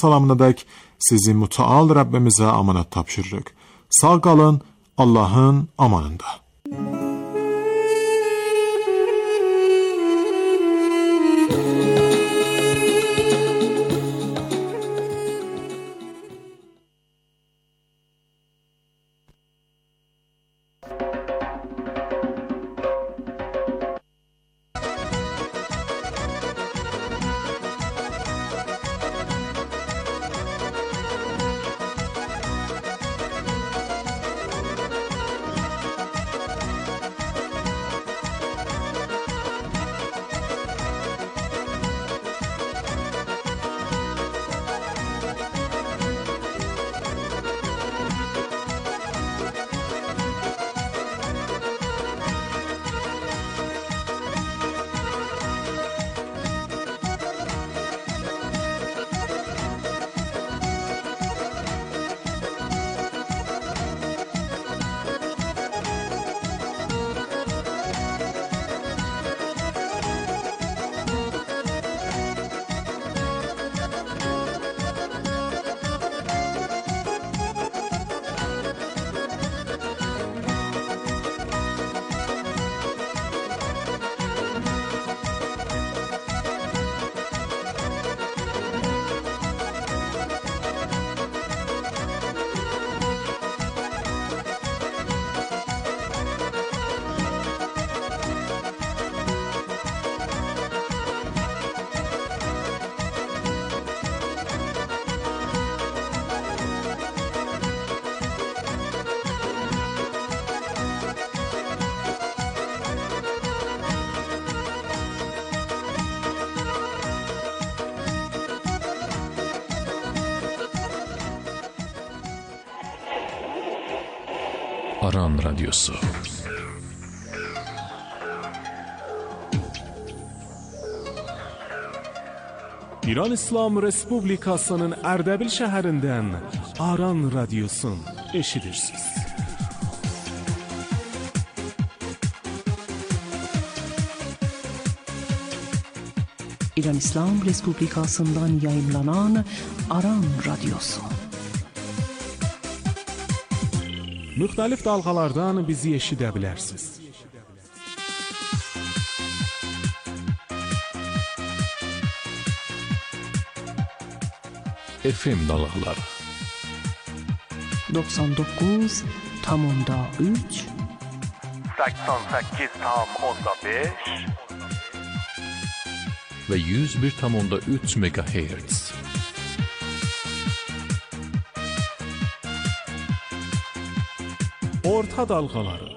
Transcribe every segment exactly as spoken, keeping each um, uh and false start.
salamınadək sizi mütəal Rəbbimizə amanat tapşırırıq. Sağ qalın, Allahın amanında. Aran Radyosu. İran İslam Respublikasının Ərdəbil şəhərindən Aran Radyosun eşidirsiniz. İran İslam Respublikasından yayınlanan Aran Radyosu. Müxtəlif dalğalardan bizi eşidə bilərsiniz. F M dalğaları doksan doqquz nöqtə üç səksən səkkiz nöqtə beş və yüz bir nöqtə üç megahertz. Orta dalğaları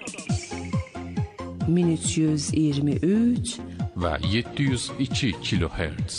min üç yüz iyirmi üç və yeddi yüz iki kilohertz.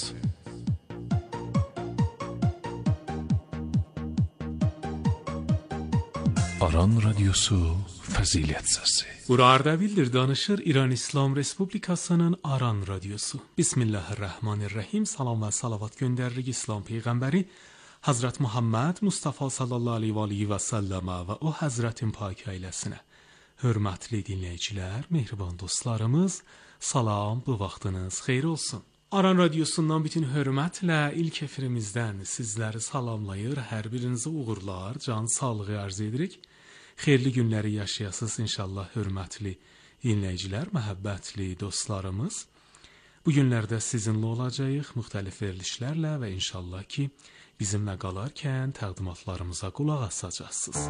Aran Radyosu Fəzilət Səsi. Bura Ərdəbildir, danışır İran İslam Respublikasının Aran Radyosu. Bismillahirrahmanirrahim. Salam və salavat göndəririk İslam Peyğəmbəri Hazret Muhammed Mustafa sallallahu aleyhi və səlləmə və o Həzrətin pak ailəsinə. Hörmətli dinləyicilər, mehriban dostlarımız, salam, bu vaxtınız xeyir olsun. Aran Radyosundan bütün hörmətlə ilk efirimizdən sizləri salamlayır, hər birinizə uğurlar, can sağlığı arz edirik. Xeyirli günləri yaşayasınız inşallah hörmətli dinləyicilər, məhəbbətli dostlarımız. Bu günlərdə sizinlə olacağıq müxtəlif verilişlərlə və inşallah ki, bizimlə qalarkən təqdimatlarımıza qulaq asacaqsınız.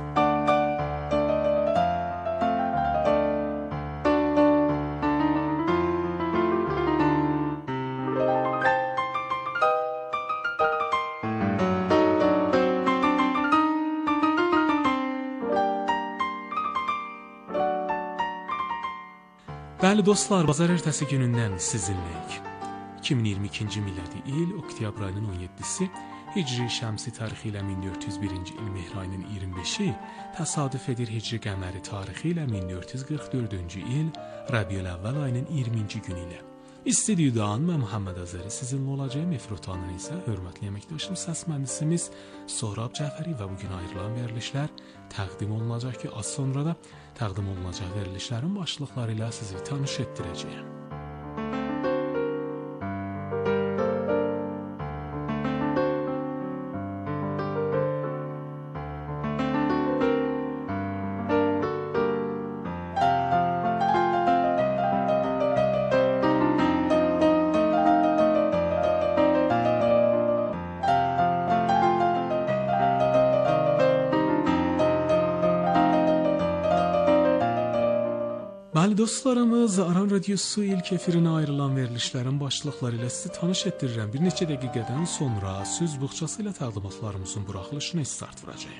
Bəli dostlar, bazar ertəsi günündən sizinləyik. iki min iyirmi ikinci miladi il oktyabr ayının on yeddisi, Hicri şəmsi tarixi ilə min dörd yüz birinci il mehr ayının iyirmi beşi, təsadüf edir Hicri qəməri tarixi ilə min dörd yüz qırx dördüncü il Rəbiyül Əvvəl ayının iyirminci günü ilə. İstudiyudan mən Muhammed Azəri sizinlə olacağım, efrutanın isə hörmətli əməkdaşım səs mühəndisimiz Sohrab Cəfəri və bugün ayrılan verilişlər təqdim olunacaq ki, az sonra da təqdim olunacaq verilişlərin başlıqları ilə sizi tanış etdirəcəyəm. Değerli dostlarımız, Aran Radyosu ilk efirine ayrılan verilişlərin başlıqları ilə sizi tanış etdirirəm. Bir neçə dəqiqədən sonra söz buxçası ilə təqdimatlarımızın buraxılışına start vuracağıq.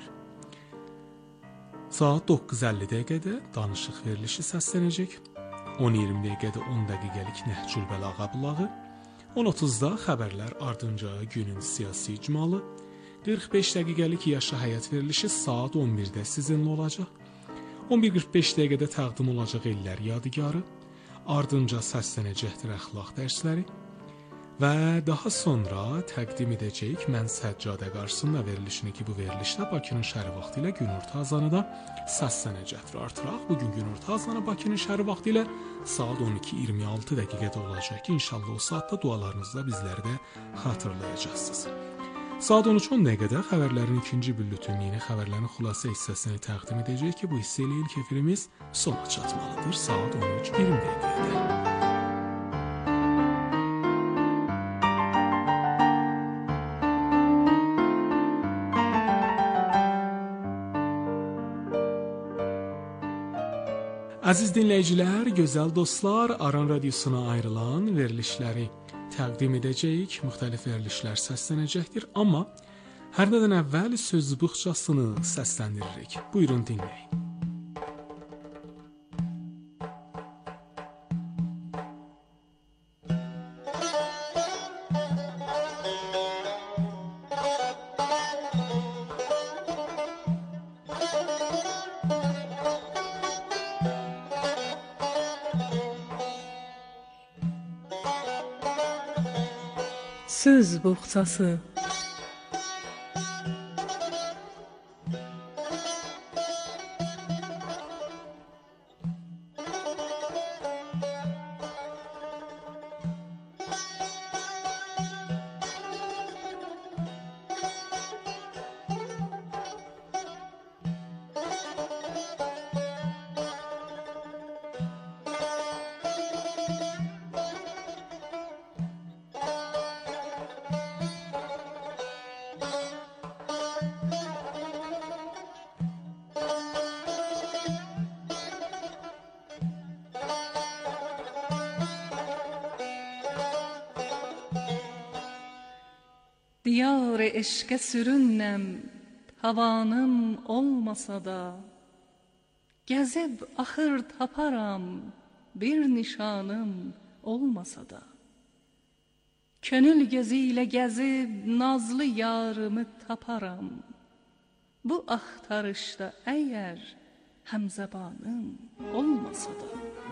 Saat doqquz əlli dəqiqədə danışıq verilişi səslənəcək. on iyirmi dəqiqədə on dəqiqəlik Nəhcül Bəlağə bulağı, on otuzda xəbərlər, ardınca günün siyasi icmalı, qırx beş dəqiqəlik Yaşa Həyat verilişi saat on birdə sizinlə olacaq. on bir qırx beş dəqiqədə təqdim olacaq Ellər Yadigarı, ardınca səslənəcəkdir əxlaq dərsləri və daha sonra təqdim edəcəyik Mən Səccadə qarşısında verilişini ki, bu verilişdə Bakının şəhəri vaxtı ilə günorta azanı da səslənəcəkdir. Artıraq bugün günorta azanı Bakının şəhəri vaxtı ilə saat on iki iyirmi altı dəqiqədə olacaq ki, inşallah o saatda dualarınızda bizləri də xatırlayacaqsınız. Saat on üç on dəqiqədə xəbərlərin ikinci büllütünü, yeni xəbərlərin xülasə hissəsini təqdim edəcək ki, bu hissə ilə ilk efirimiz sona çatmalıdır. Saat on üç iyirmi dəqiqədə. Əziz dinləyicilər, gözəl dostlar, Aran Radiosuna ayrılan verilişləri təqdim edəcəyik, müxtəlif verilişlər səslənəcəkdir, amma hər nədən əvvəl söz buxçasını səsləndiririk. Buyurun dinləyin. Söz buxçası. Diyar eşqə sürünnəm, havanım olmasa da, gəzib axır taparam, bir nişanım olmasa da. Könül gözü ilə gəzib nazlı yarımı taparam, bu axtarışda əgər həmzəbanım olmasa da.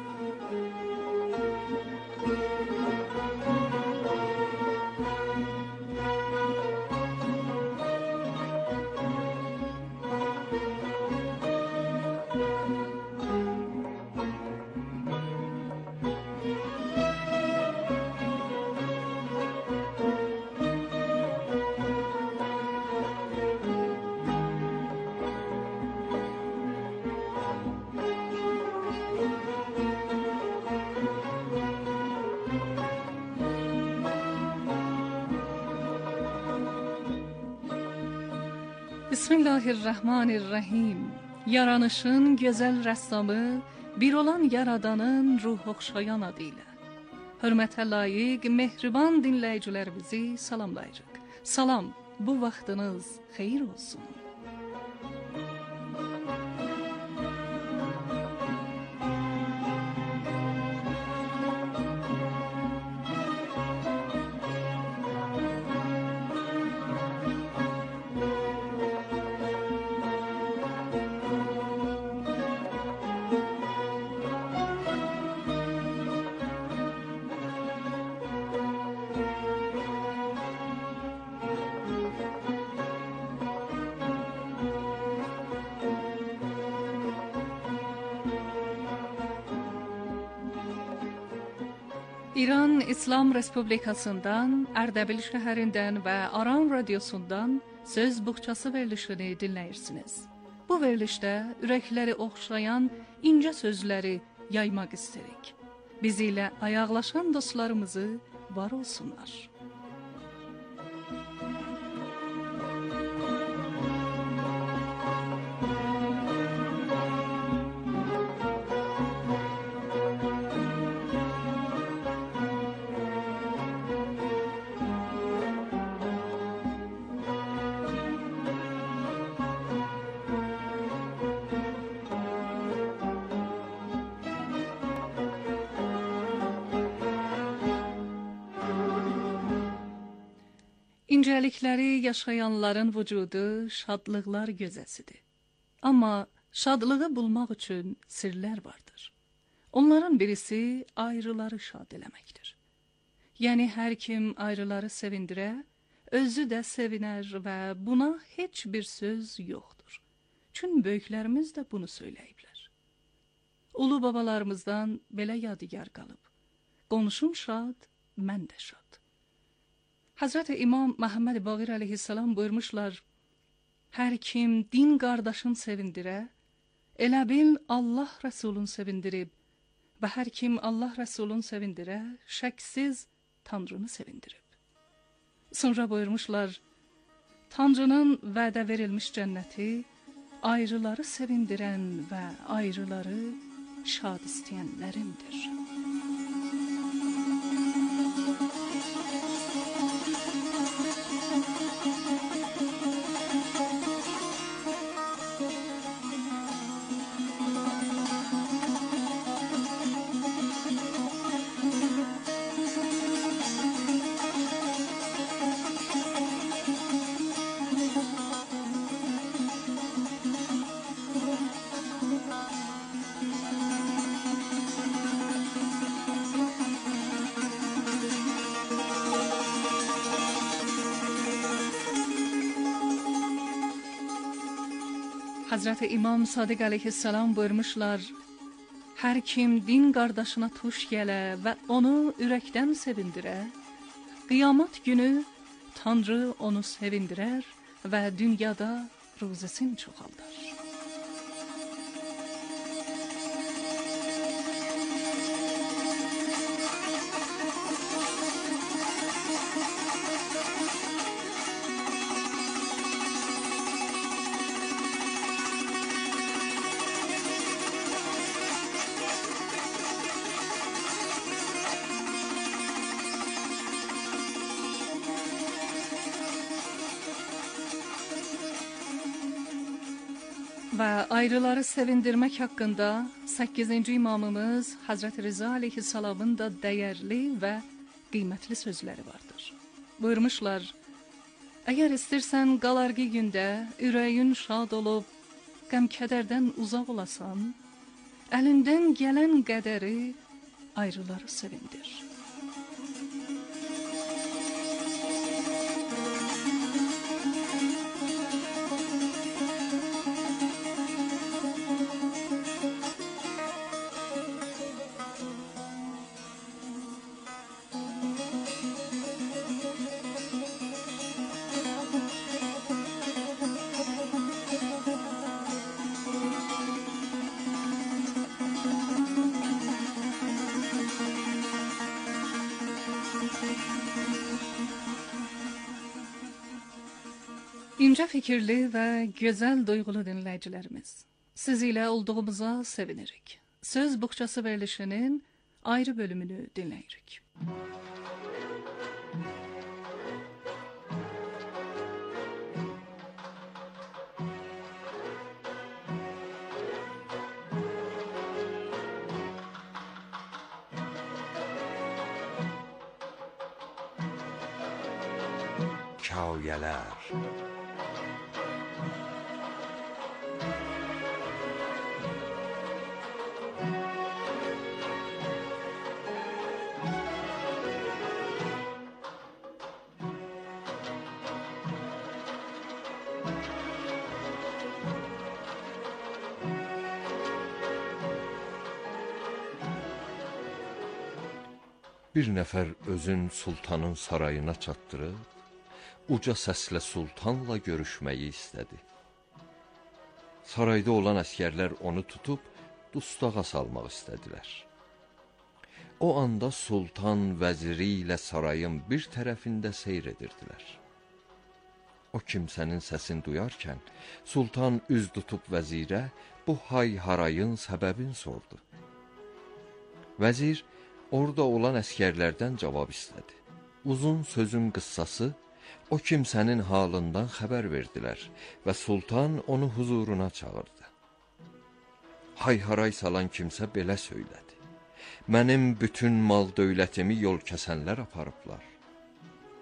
Bismillahirrahmanirrahim. Yaranışın gözəl rəssamı, bir olan yaradanın ruh oxşayan adı ilə. Hörmətə layiq, mehriban dinləyicilərimizi salamlayırıq. Salam, bu vaxtınız xeyir olsun. İran İslam Respublikasından, Ərdəbil şəhərindən və Aran Radiosundan söz buxçası verilişini dinləyirsiniz. Bu verilişdə ürəkləri oxşayan incə sözləri yaymaq istəyirik. Bizi ilə ayaqlaşan dostlarımızı var olsunlar. İncəlikləri yaşayanların vücudu şadlıqlar gözəsidir. Amma şadlığı bulmaq üçün sirlər vardır. Onların birisi ayrıları şad eləməkdir. Yəni hər kim ayrıları sevindirə, özü də sevinər və buna heç bir söz yoxdur. Çünki böyüklərimiz də bunu söyləyiblər. Ulu babalarımızdan belə yadigar qalıb. Qonşum şad, mən də şad. Hazreti İmam Məhəmməd Baqir əleyhissalam buyurmuşlar, hər kim din qardaşın sevindirə, elə bil Allah Rəsulun sevindirib və hər kim Allah Rəsulun sevindirə, şəksiz Tanrını sevindirib. Sonra buyurmuşlar, Tanrının vədə verilmiş cənnəti ayrıları sevindirən və ayrıları şad istəyənlərindir. Hazreti İmam Sadiq əleyhissalam buyurmuşlar, hər kim din qardaşına tuş gələ və onu ürəkdən sevindirə, qiyamət günü Tanrı onu sevindirər və dünyada ruzesini çoxaldar. Və ayrıları sevindirmək haqqında səkkizinci imamımız Hazreti Rıza əleyhissalamın da dəyərli və qiymətli sözləri vardır. Buyurmuşlar, əgər istirsən qalarqı gündə ürəyin şad olub, qəm-kədərdən uzaq olasan, əlindən gələn qədəri ayrıları sevindir. İncə fikirli və gözəl duyğulu dinləyicilərimiz, siz ilə olduğumuza sevinirik. Söz Buxçası verilişinin ayrı bölümünü dinləyirik. Hekayələr. Bir nəfər özün sultanın sarayına çatdırıb, uca səslə sultanla görüşməyi istədi. Sarayda olan əskərlər onu tutub dustağa salmaq istədilər. O anda sultan vəziri ilə sarayın bir tərəfində seyr edirdilər. O kimsənin səsini duyarkən, sultan üz tutub vəzirə bu hay-harayın səbəbini sordu. Vəzir orada olan əskərlərdən cavab istədi. Uzun sözün qıssası, o kimsənin halından xəbər verdilər və sultan onu huzuruna çağırdı. Hay-haray salan kimsə belə söylədi. Mənim bütün mal dövlətimi yol kəsənlər aparıblar.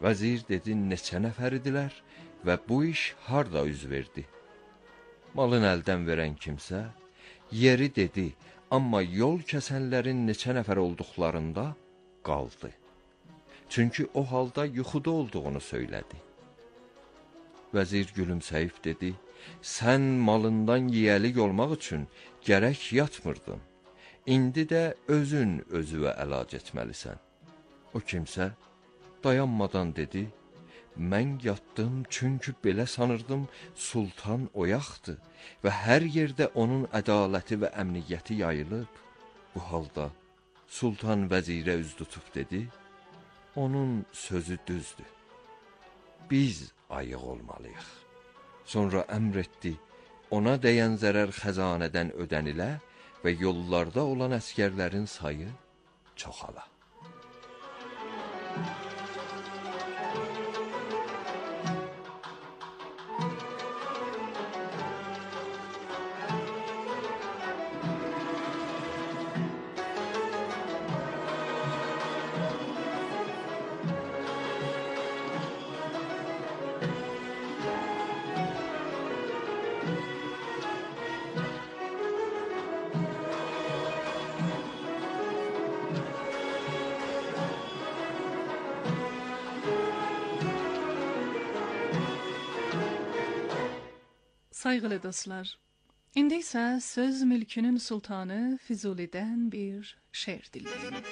Vəzir dedi, neçə nəfəridilər və bu iş harda üz verdi? Malın əldən verən kimsə, yeri dedi, amma yol kəsənlərin neçə nəfər olduqlarında qaldı. Çünki o halda yuxuda olduğunu söylədi. Vəzir gülümsəyib dedi, sən malından yiyəlik olmaq üçün gərək yatmırdın. İndi də özün özüvə əlac etməlisən. O kimsə dayanmadan dedi, mən yatdım çünki belə sanırdım sultan oyaqdır və hər yerdə onun ədaləti və əmniyyəti yayılıb. Bu halda sultan vəzirə üz tutub dedi, onun sözü düzdür. Biz ayıq olmalıyıq. Sonra əmr etdi, ona dəyən zərər xəzanədən ödənilə və yollarda olan əskərlərin sayı çoxala. Sayğılı dostlar, indi isə söz mülkünün sultanı Füzulidən bir şeir dinləyin.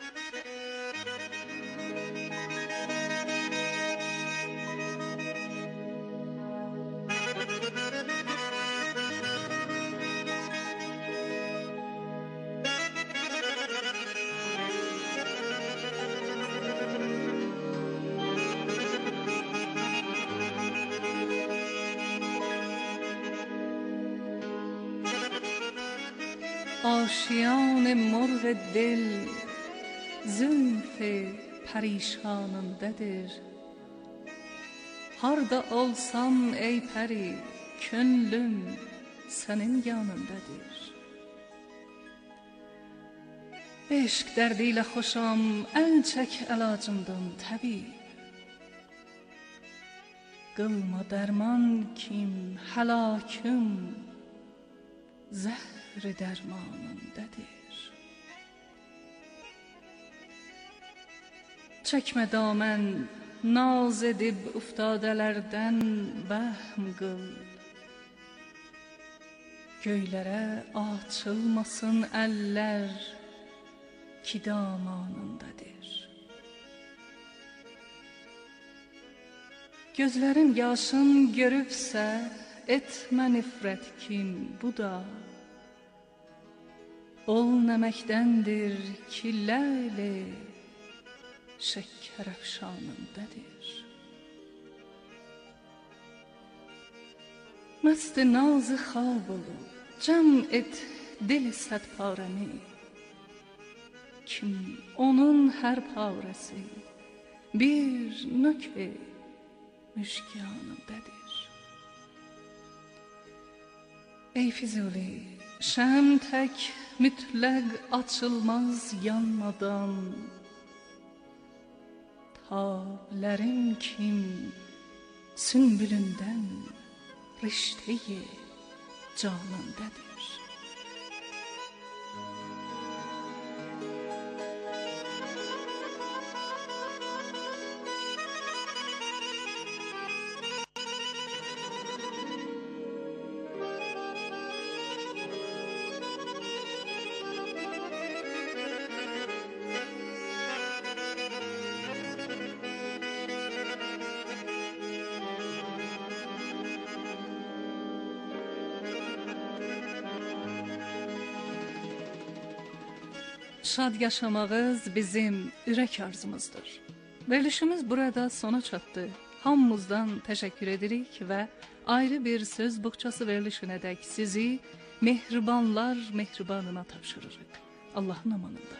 آشیان مرغ دل زلف پریشانındadır. Harda olsam ey pəri, könlüm sənin yanındadır. Eşq dərdiyle xoşam, əl çək əlacımdan təbib. Qılma dərman kim, həlakım, zəhri dərmanındadır. Çəkmə damən, naz edib uftadələrdən bəhm qıl. Göylərə açılmasın əllər ki damanındadır. Gözlərin yaşın görübsə, etmə nifrət kim bu da. Ol nəməkdəndir ki ləli şəkkər əfşanındadır. Məst nazı xab olub, cəm et dil səd parəmi. Kim onun hər parəsi bir nökə müşkyanındadır. Ey Füzuli, şəm tək mütləq açılmaz yanmadan. Tablərim kim sünbülündən rişteyi canındadır. Şad yaşamağız bizim ürək arzumuzdur. Verilişimiz burada sona çatdı. Hamımızdan təşəkkür edirik və ayrı bir söz buxçası verilişinədək sizi mehribanlar mehribanına tapşırırıq. Allahın amanında.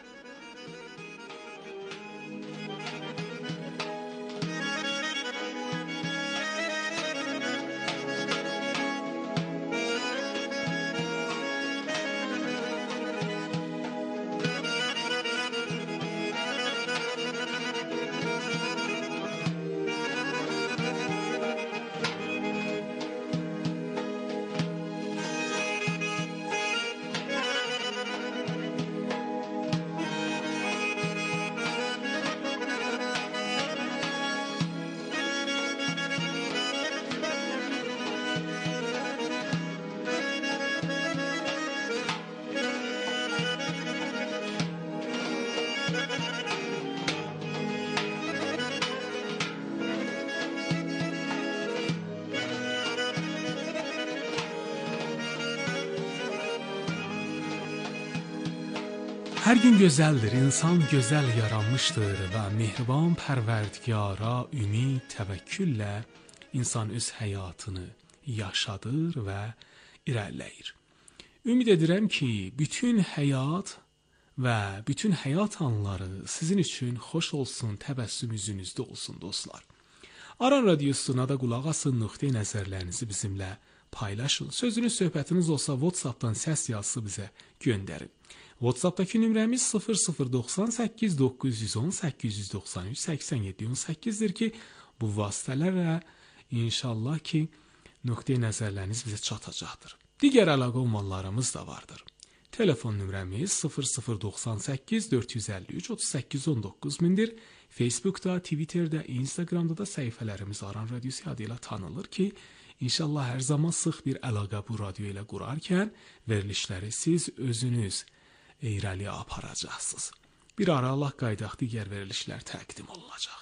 Hər gün gözəldir, insan gözəl yaranmışdır və mehriban Pərverdigara ümid, təvəkküllə insan öz həyatını yaşadır və irəliləyir. Ümid edirəm ki, bütün həyat və bütün həyat anları sizin üçün xoş olsun, təbəssüm üzünüzdə olsun dostlar. Aran Radiosuna da qulaq asın, nöqtə nəzərlərinizi bizimlə paylaşın. Sözünüz, söhbətiniz olsa WhatsApp-dan səs yazısı bizə göndərin. WhatsApp-dakı nömrəmiz sıfır sıfır doxsan səkkiz doqquz yüz on səkkiz yüz doxsan üç səksən yeddi on səkkizdir ki, bu vasitələrlə inşallah ki, nöqtə nəzərləriniz bizə çatacaqdır. Digər əlaqə olmalarımız da vardır. Telefon nömrəmiz sıfır sıfır doxsan səkkiz dörd yüz əlli üç otuz səkkiz on doqquz mindir. Facebookda, Twitterdə, Instagramda da səhifələrimiz Aran Radiosu adı ilə tanınır ki, inşallah hər zaman sıx bir əlaqə bu radio ilə qurarkən verilişləri siz özünüz irəliyə aparacaqsınız. Bir ara Allah qaydaq digər verilişlər təqdim olunacaq.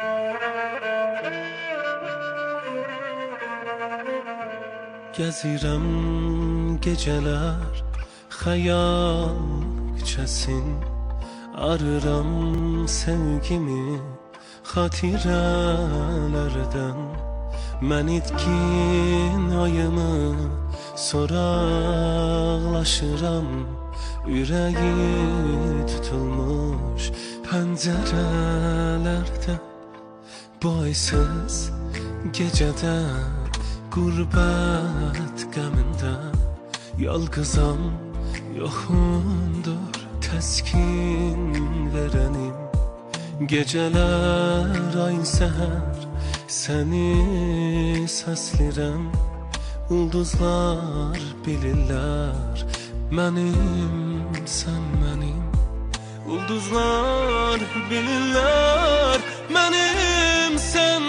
Gəzirəm gecələr xəyal küçəsin, arıram sevgimi xatirələrdən. Mən itkin ayımı soraqlaşıram, ürəyi tutulmuş pəncərələrdən. Boysuz gecədə, qurbət qəmində, yalqızam, yoxundur təskin verənim. Gecələr ay səhər səni səslirəm, ulduzlar bilirlər mənim, sən mənim. Ulduzlar bilirlər mənim, sən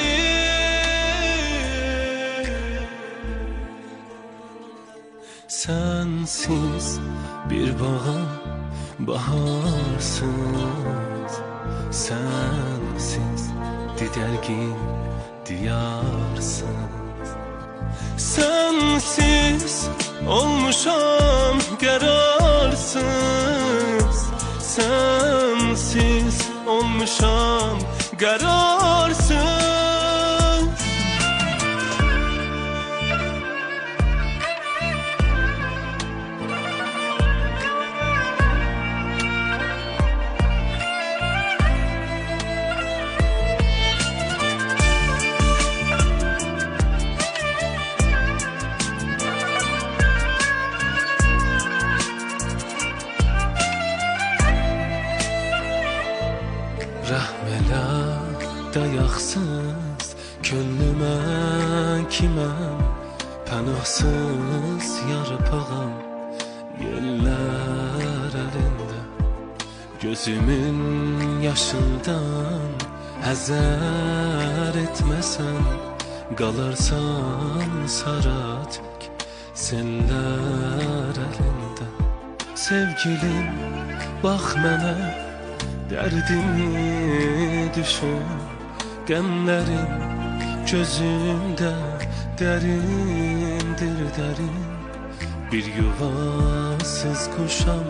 mənim. Sənsiz bir bağam baharsız, sənsiz didərgin diyarsız. Sənsiz olmuşam qərarsız, sənsiz olmuşam qərarsız. Dayaqsız könlümə kiməm, pənahsız yarpağam yellər əlində. Gözümün yaşından həzər etməsən, qalarsan saracaq sellər əlində. Sevgilim, bax mənə, dərdimi düşün, qəmlərim gözümdə dərindir dərin. Bir yuvasız quşam,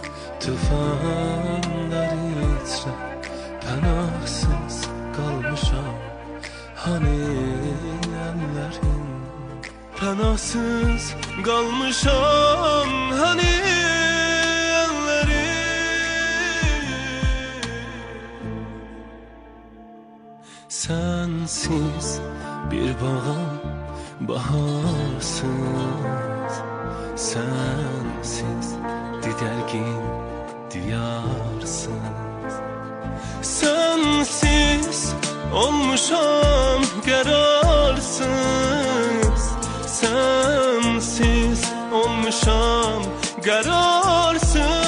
tufanlar içrə, pənahsız qalmışam, hani əllərin. Pənahsız qalmışam, hani əllərin. Sənsiz bir bağam baharsız, sənsiz didərgin diyarsız. Sənsiz olmuşam qərarsız, sənsiz olmuşam qərarsız.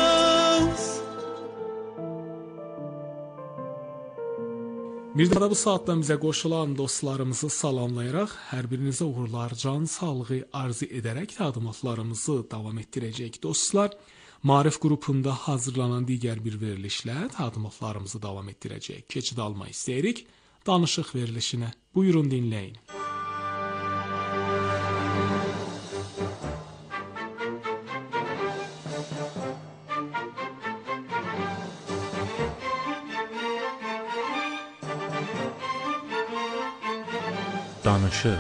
Bir daha bu saatdan bizə qoşulan dostlarımızı salamlayaraq, hər birinizə uğurlar, can sağlığı arzu edərək təqdimatlarımızı davam etdirəcək dostlar. Maarif qrupunda hazırlanan digər bir verilişlə təqdimatlarımızı davam etdirəcək. Keçid almaq istəyirik. Danışıq verilişinə. Buyurun dinləyin. danışıq.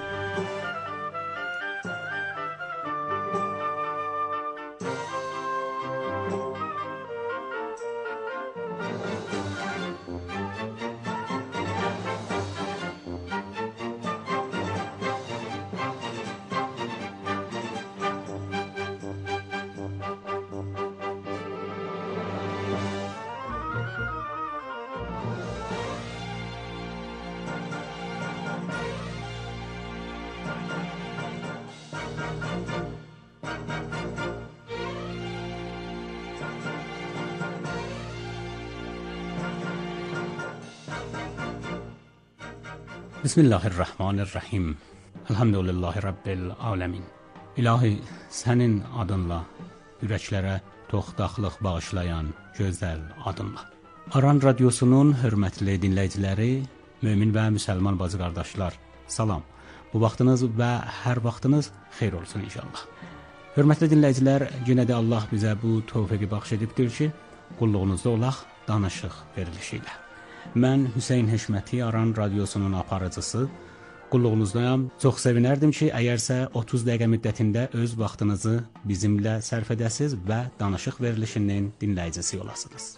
Bismillahirrahmanirrahim. Elhamdülillahi Rabbil aləmin. İlahi, sənin adınla, ürəklərə toxtaqlıq bağışlayan gözəl adınla. Aran Radiosunun hörmətli dinləyiciləri, mömin və müsəlman bacı qardaşlar, salam. Bu vaxtınız və hər vaxtınız xeyir olsun inşallah. Hörmətli dinləyicilər, yenə də Allah bizə bu tövfiqi bəxş edibdir ki, qulluğunuzda olaq danışıq verilişi ilə. Mən Hüseyn Heşməti, Aran Radiosunun aparıcısı, qulluğunuzdayam. Çox sevinərdim ki, əgərsə otuz dəqiqə müddətində öz vaxtınızı bizimlə sərf edəsiniz və danışıq verilişinin dinləyicisi olasınız.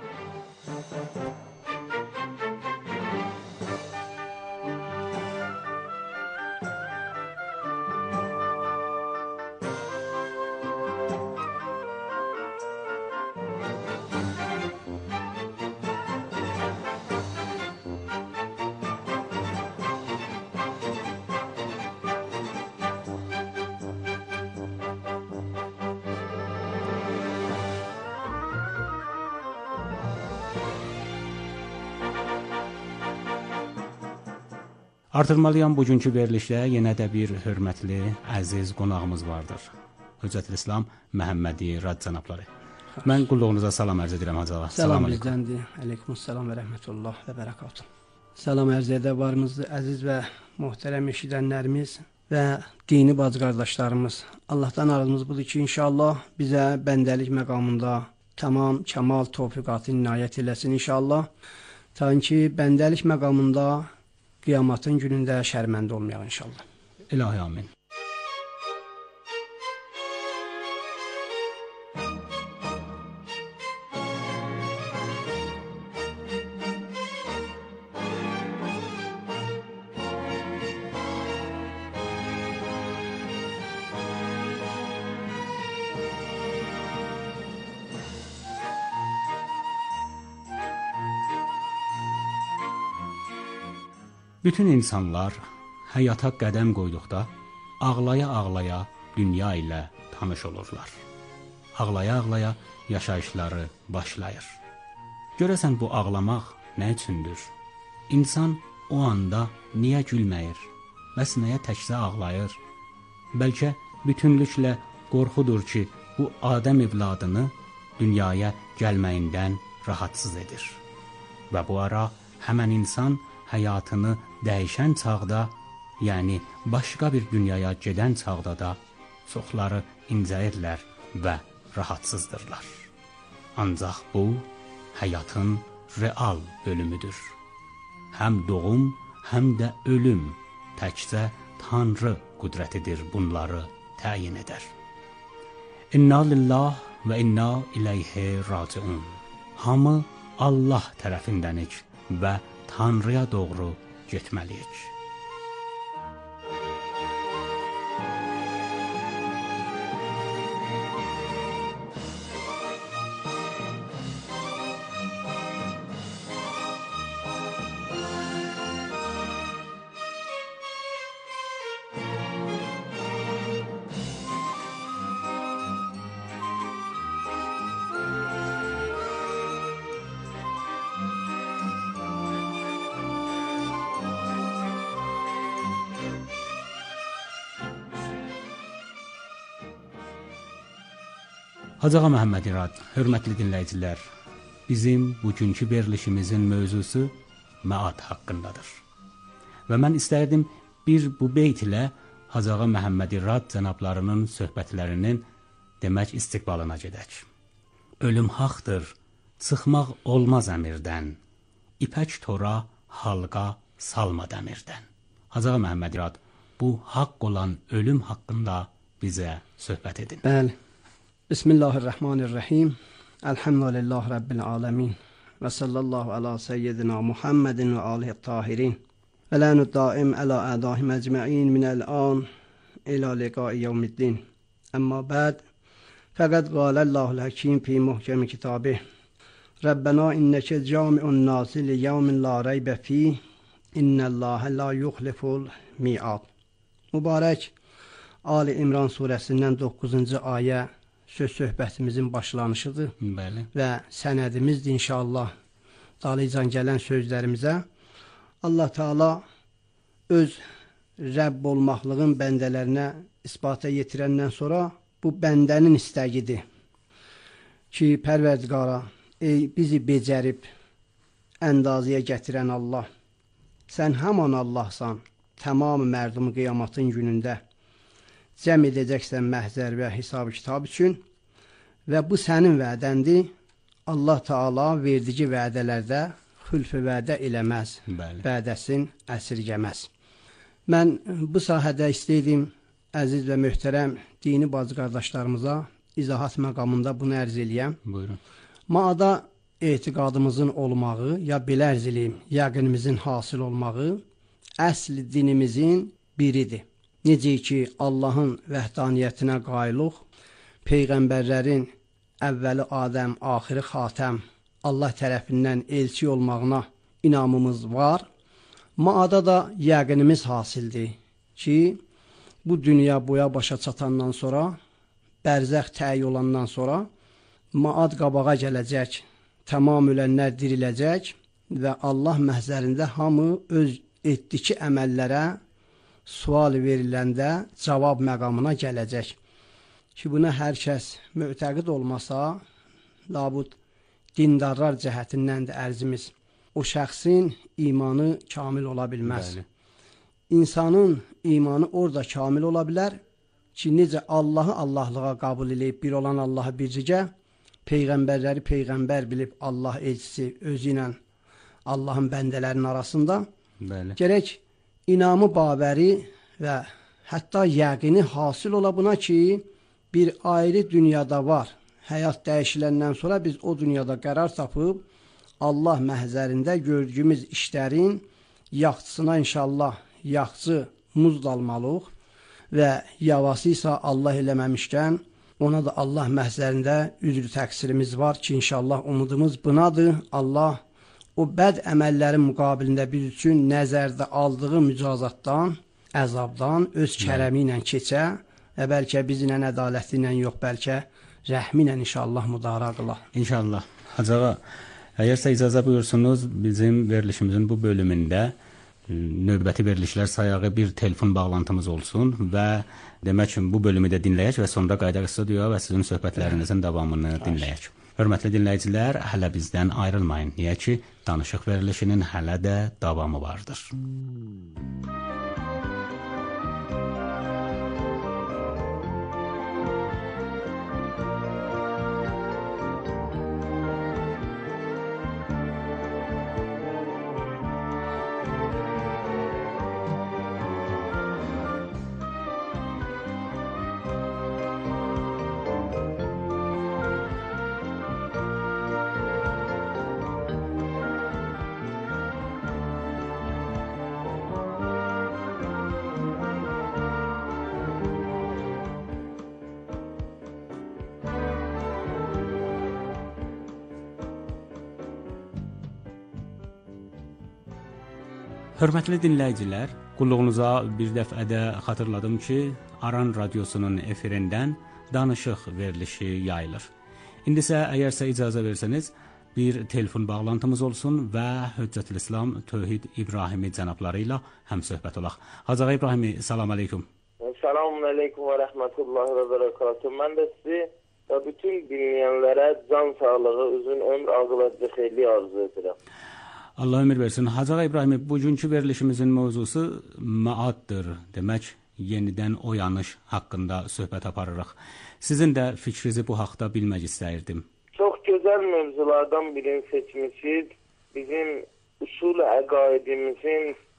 Artırmalıyam bugünkü verilişdə yenə də bir hörmətli, əziz qonağımız vardır. Hüccətülislam Məhəmmədi Rad cənabları. Mən qulluğunuza salam ərz edirəm Hacı ağa. Salam bizdəndir. Aleykümselam və rəhmətullah və bərəkatuh. Salam ərz edə varımızdır, əziz və möhtərəm eşidənlərimiz və dini bacı qardaşlarımız. Allahdan arzumuz budur ki, inşallah bizə bəndəlik məqamında tamam kəmal tövfiqatı inayət eləsin inşallah. Ta ki bəndəlik məqamında Qiyamatın günündə şərməndə olmayaq inşallah. İlahi amin. Bütün insanlar həyata qədəm qoyduqda ağlaya-ağlaya dünya ilə tanış olurlar. Ağlaya-ağlaya yaşayışları başlayır. Görəsən bu ağlamaq nə üçündür? İnsan o anda niyə gülməyir? Bəs nəyə təkcə ağlayır? Bəlkə bütünlüklə qorxudur ki, bu Adəm evladını dünyaya gəlməyindən rahatsız edir. Və bu ara həmən insan həyatını dəyişən çağda, yəni başqa bir dünyaya gedən çağda da çoxları incəyirlər və rahatsızdırlar. Ancaq bu, həyatın real bölümüdür. Həm doğum, həm də ölüm təkcə Tanrı qüdrətidir bunları təyin edər. İnna lillah və inna ileyhi raciun. Hamı Allah tərəfindənik və Tanrıya doğru getməliyik. Hacı ağa Məhəmmədi Rad, hörmətli dinləyicilər, bizim bugünkü verilişimizin mövzusu məad haqqındadır. Və mən istərdim bir bu beyt ilə Hacı ağa Məhəmmədi Rad cənablarının söhbətlərinin demək istiqbalına gedək. Ölüm haqdır, çıxmaq olmaz əmirdən, ipək tora halqa salma dəmirdən. Hacı Məhəmməd İrad, bu haqq olan ölüm haqqında bizə söhbət edin. Bəli. Bismillahirrahmanirrahim. Elhamdülillahi Rabbil alemin. Və sallallahu ala seyyidina Muhammedin və alihi tahirin. Və lənü daim əla ədahim əcməin minəl-an ilə liqai yevmiddin. Əmmə bəd, fəqəd qaləllahu l-həkim fi muhkəmi kitabih. Rəbbənə innəkə cami'un nasi li yevmin la reybə fih, innəlləhə la yuxliful mi'ad. Mübarək Ali İmran surəsindən doqquzuncu ayə söz söhbətimizin başlanışıdır. Bəli. Və sənədimizdir inşallah. Dalıcan gələn sözlərimizə Allah Teala öz Rəbb olmaqlığın bəndələrinə isbata yetirəndən sonra bu bəndənin istəgidir ki, Pərverdigara, ey bizi becərib əndazıya gətirən Allah, sən həman Allahsan, tamam mərdumu qiyamatın günündə cəm edəcəksən məhzər və hesab kitab üçün və bu sənin vədəndir. Allah Teala verdiyi vədələrdə xülfü vədə eləməz, Bəli. vədəsin əsirgəməz. Mən bu sahədə istəydim əziz və möhtərəm dini bacı qardaşlarımıza izahat məqamında bunu ərz eləyəm. Buyurun. Maada etiqadımızın olmağı, ya belə ərz eləyim, yəqinimizin hasil olmağı əsl dinimizin biridir. Necə ki, Allahın vəhdaniyyətinə qayılıq, Peyğəmbərlərin əvvəli Adəm, axiri Xatəm, Allah tərəfindən elçi olmağına inamımız var. Maada da yəqinimiz hasildir ki, bu dünya boya başa çatandan sonra, bərzəx təyi olandan sonra, maad qabağa gələcək, tamam ölənlər diriləcək və Allah məhzərində hamı öz etdiki əməllərə sual veriləndə cavab məqamına gələcək. Ki, buna hər kəs mötəqid olmasa, labud dindarlar cəhətindən də ərzimiz, o şəxsin imanı kamil ola bilməz. Bəli. İnsanın imanı orada kamil ola bilər ki, necə Allahı Allahlığa qabul edib, bir olan Allahı bircigə, Peyğəmbərləri Peyğəmbər bilib Allah elçisi özü ilə Allahın bəndələrinin arasında, Bəli. gərək inamı babəri və hətta yəqini hasil ola buna ki, bir ayrı dünyada var. Həyat dəyişiləndən sonra biz o dünyada qərar tapıb, Allah məhzərində gördüyümüz işlərin yaxçısına inşallah yaxçı muz dalmalıq və yavası isə Allah eləməmişkən, ona da Allah məhzərində üzrü təqsirimiz var ki, inşallah umudumuz bunadır. Allah o bəd əməllərin müqabilində biz üçün nəzərdə aldığı mücazatdan, əzabdan öz kərəmi ilə keçə və bəlkə bizlə ədaləti ilə yox, bəlkə rəhmi ilə inşallah müdara qıla. İnşallah. Hacı ağa, əgərsə icazə buyursunuz, bizim verilişimizin bu bölümündə növbəti verilişlər sayağı bir telefon bağlantımız olsun və demək ki, bu bölümü də dinləyək və sonda qayda studiya və sizin söhbətlərinizin davamını dinləyək. Hörmətli dinləyicilər, hələ bizdən ayrılmayın. Niyə ki, danışıq verilişinin hələ də davamı vardır. Hörmətli dinləyicilər, qulluğunuza bir dəfə də xatırladım ki, Aran radiosunun efirindən danışıq verilişi yayılır. İndi isə əgərsə icazə versəniz, bir telefon bağlantımız olsun və Hüccətül İslam Tövhid İbrahimi cənabları ilə həmsöhbət olaq. Hacı İbrahimi, salam aleyküm. Selamun aleyküm və rəhmətullahi və bərəkatuhu. Mən də sizi və bütün dinləyənlərə can sağlığı, uzun ömür, aqibətli xeyirli arzu edirəm. Allah ömür versin. Hacı İbrahim, bugünkü verilişimizin mövzusu maaddır. Demək, yenidən oyanış haqqında söhbət aparırıq. Sizin də fikrinizi bu haqda bilmək istəyirdim. Çox gözəl mövzulardan birini seçmişiz. Bizim usul əqaidimizin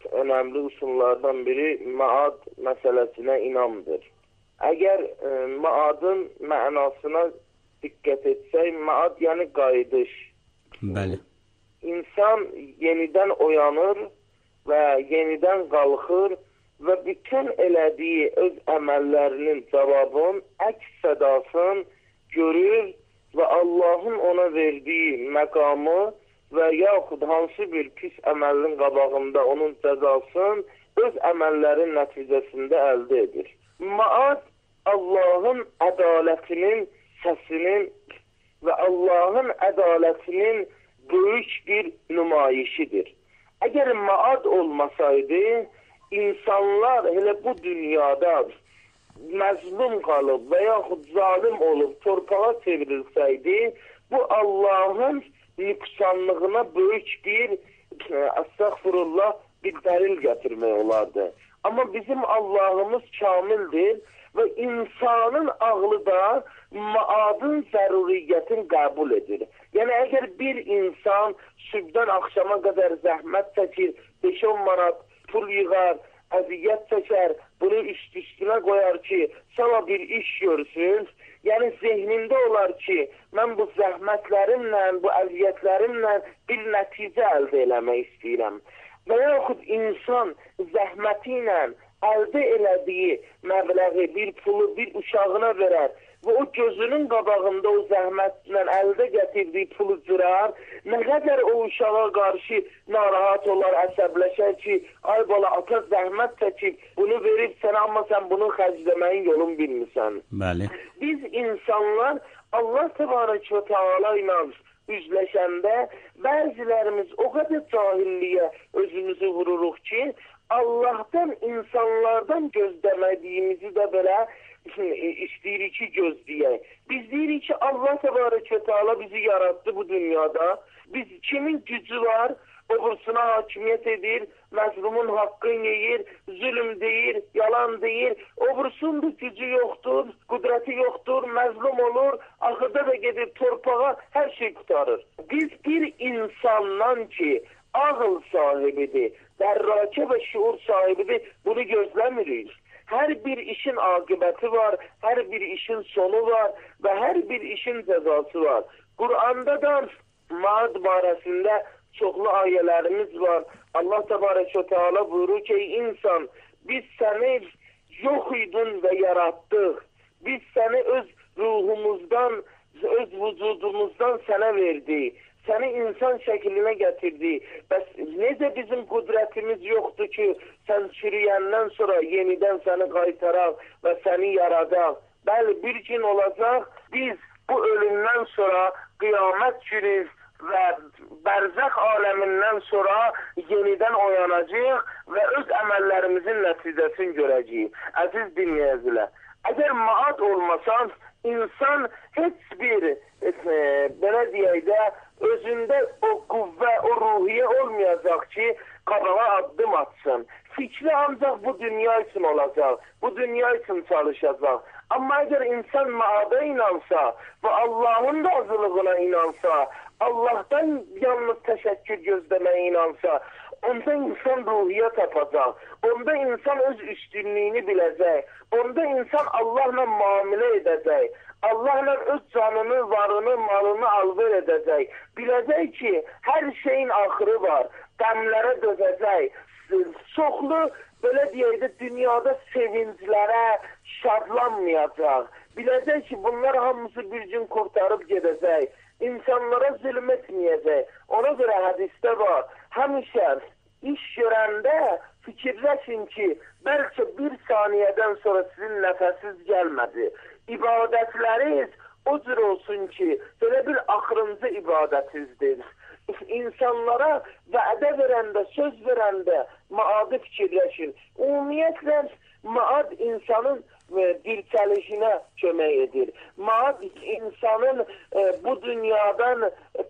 önemli usullardan biri maad meselesine inamdır. Eğer e, maadın manasına dikkat etsek, maad yani qayıdış. Bəli. İnsan yeniden oyanır ve yeniden kalkır ve bütün elədiği öz əməllərinin cevabın, əks sədasını görür ve Allah'ın ona verdiği məqamı və yaxud hansı bir pis əməlin qabağında onun cəzasını öz əməllərin nəticəsində əldə edir. Maad Allah'ın ədalətinin səsinin və Allah'ın ədalətinin böyük bir nümayişidir. Əgər maad olmasaydı, insanlar hele bu dünyada məzlum qalıb və yaxud zalim olub torpağa çevrilsəydi, bu Allah'ın nüqsanlığına böyük bir estağfurullah bir dəlil gətirmək olardı. Amma bizim Allah'ımız kamildir və insanın ağlı da maadın zəruriyyətini qəbul edir. Yəni əgər bir insan sübdən axşama qədər zəhmət çəkir, beş on manat pul yığar, əziyyət çəkər, bunu üst üstünə qoyar ki, sana bir iş görsün. Yəni zehnində olar ki, mən bu zəhmətlərimlə, bu əziyyətlərimlə bir nəticə əldə eləmək istəyirəm. Və yaxud insan zəhməti ilə əldə elədiyi məbləği, bir pulu bir uşağına verər və o gözünün qabağında o zəhmətlə əldə gətirdiyi pulu cırar, nə qədər o uşağa qarşı narahat olar, əsəbləşər ki, ay bala, ata zəhmət çəkib, bunu verib sənə, amma sən bunu xərcləməyin yolun bilmirsən. Bəli. Biz insanlar Allah təbarək və Teala ilə üzləşəndə bəzilərimiz o qədər cahilliyə özümüzü vururuq ki, Allah'tan insanlardan gözləmədiyimizi də belə istəyirik ki, gözləyək. Biz deyirik ki, Allah təbarək və Teala bizi yarattı bu dünyada. Biz kimin gücü var, obursuna hakimiyyət edir, məzlumun haqqını yeyir, zülüm deyir, yalan deyir, obursun da gücü yoxdur, qudrəti yoxdur, məzlum olur, axırda da gedir torpağa, hər şey qutarır. Biz bir insandan ki, ağıl sahibidir, dərrakə və şuur sahibidir, bunu gözləmirik. Hər bir işin aqibəti var, hər bir işin sonu var və hər bir işin cəzası var. Qur'anda da maad barəsində çoxlu ayələrimiz var. Allah təbarək və Teala buyurur ki, insan, biz səni yox idin və yaratdıq. Biz səni öz ruhumuzdan, öz vücudumuzdan sənə verdik. Səni insan şəklinə gətirdi. Bəs necə bizim qudrətimiz yoxdur ki, sən çürüyəndən sonra yenidən səni qaytaraq və səni yaradaq? Bəli, bir gün olacaq, biz bu ölümdən sonra qiyamət günü və bərzəx aləmindən sonra yenidən oyanacaq və öz əməllərimizin nəticəsini görəcəyik. Əziz dinləyicilər, əgər maad olmasan, insan heç bir, e, belə deyək də, özündə o qüvvə, o ruhiyyə olmayacaq ki, qabağa addım atsın. Fikri ancaq bu dünya üçün olacaq, bu dünya üçün çalışacaq. Amma əgər insan maada inansa və Allahın razılığına inansa, Allah'tan yalnız təşəkkür gözləməyə inansa, onda insan ruhiyyə tapacaq, onda insan öz üstünlüyünü biləcək, onda insan Allah'la müamilə edəcək, Allah'la öz canını, varını, malını alver edəcək. Biləcək ki, hər şeyin axırı var, qəmlərə dözəcək, çoxlu, belə deyək də, dünyada sevinclərə şadlanmayacaq. Biləcək ki, bunlar hamısı bir gün qurtarıb gedəcək. İnsanlara zülm etməyəcək. Ona görə hədisdə var, həmişə iş görəndə fikirləşin ki, bəlkə bir saniyədən sonra sizin nəfəsiz gəlmədi. İbadətləriniz o cür olsun ki, belə bir axırıncı ibadətinizdir. İnsanlara vədə verəndə, söz verəndə maadı fikirləşin. Ümumiyyətlə, maad insanın dirçəlişinə kömək edir. Maad insanın e, bu dünyadan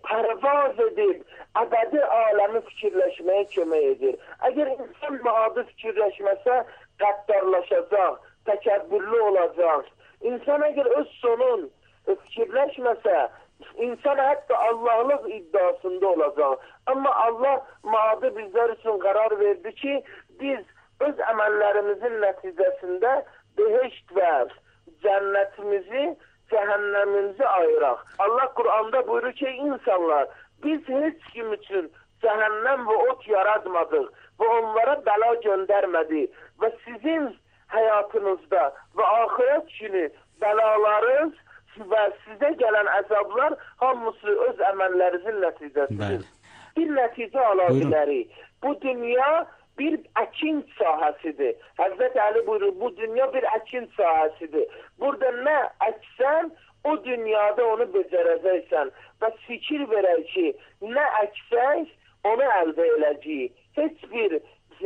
pərvaz edib əbədi aləmi fikirləşməyə kömək edir. Əgər insan maadı fikirləşməsə, qəddarlaşacaq, təkəbbürlü olacaq. İnsan əgər öz sonun fikirləşməsə, insan hətta Allahlıq iddiasında olacaq. Amma Allah Maadı bizlər üçün qərar verdi ki, biz öz əməllərimizin nəticəsində behişt və cənnətimizi, cəhənnəmimizi ayıraq. Allah Quranda buyurur ki, insanlar, biz heç kim üçün cəhənnəm və ot yaratmadıq və onlara bəla göndərmədik və sizin həyatınızda və axirət günü bəlalarınız və sizə gələn əzablar hamısı öz əməllərinizin nəticəsidir. Bir nəticə ala bilərik. Bu dünya bir əkin sahəsidir. Həzrət Əli buyurur, bu dünya bir əkin sahəsidir. Burada nə əksən, o dünyada onu becərəcəksən. Və fikir verək ki, nə əksək, onu əldə eləcəyik. Heç bir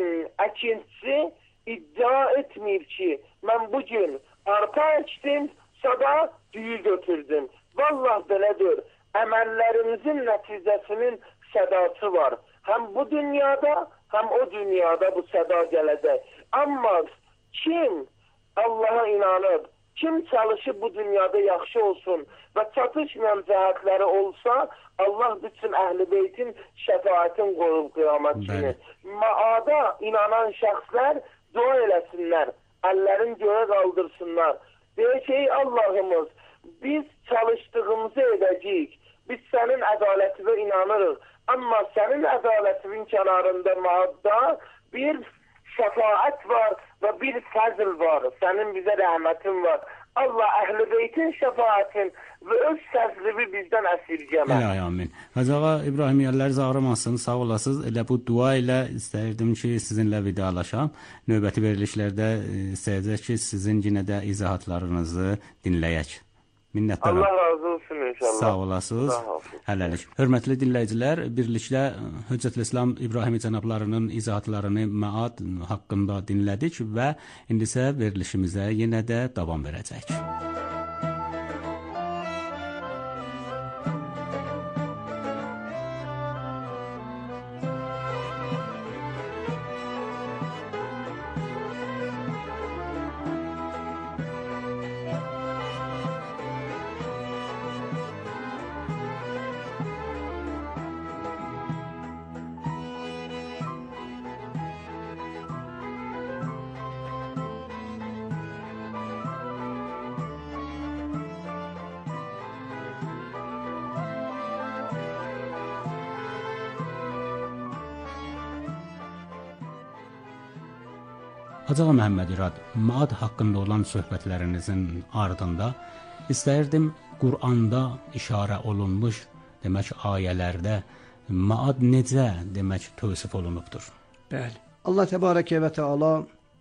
əkinçi iddia etməyib ki, mən bugün arpa əkdim, sabah düyü götürdüm. Vallah belədir. Əməllərimizin nəticəsinin sədası var. Həm bu dünyada, həm o dünyada bu səda gələcək. Amma kim Allaha inanıb, kim çalışıb bu dünyada yaxşı olsun və çatışmayan cəhətləri olsa, Allah bütün Əhl-i Beytin şəfaətin qoyub qiyamət günü. Maada inanan şəxslər dua eləsinlər, əllərin göyə qaldırsınlar. Deyək ki, Allahımız, biz çalışdığımızı edəcəyik, biz sənin ədalətinə inanırıq. Amma sənin ədalətinin kənarında maadda bir şəfaət var və bir fəzl var. Sənin bizə rəhmətin var. Allah Əhl-i Beytin şəfaətin və öz fəzlini bizdən əsirgəmə. Elə amin. Hacı ağa İbrahim yerləriniz ağrımasın, sağ olasınız. Elə bu dua ilə istərdim ki, sizinlə vidalaşam. Növbəti verilişlərdə istəyəcək ki, sizin yenə də izahatlarınızı dinləyək. Minnətdaram. Allah razı olsun inşallah. Sağ olasınız. Hələlik. Hörmətli dinləyicilər, birlikdə Hüccətülislam İbrahim cənablarının izahatlarını Maad haqqında dinlədik və indi isə verilişimizə yenə də davam verəcək. Hacı ağa Məhəmməd İrad, Maad haqqında olan söhbətlərinizin ardında istəyirdim Quranda işarə olunmuş demək ayələrdə Maad necə demək tövsif olunubdur? Bəli. Allah təbarəkə və təala